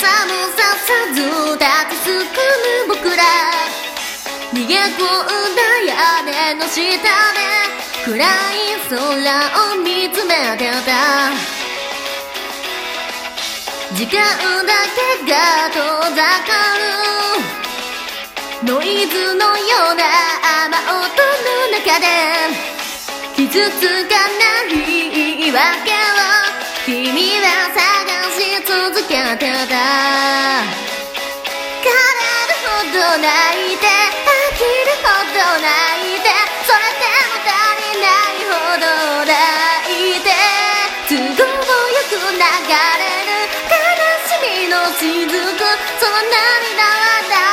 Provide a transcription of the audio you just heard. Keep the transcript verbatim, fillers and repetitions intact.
ささず立ちすくむ僕ら逃げ込んだ屋根の下で暗い空を見つめてた時間だけが遠ざかるノイズのような雨音の中で傷つかない言い訳を君は探し続けてた枯れるほど泣いて飽きるほど泣いてそれでも足りないほど泣いて都合よく流れる悲しみの雫その涙は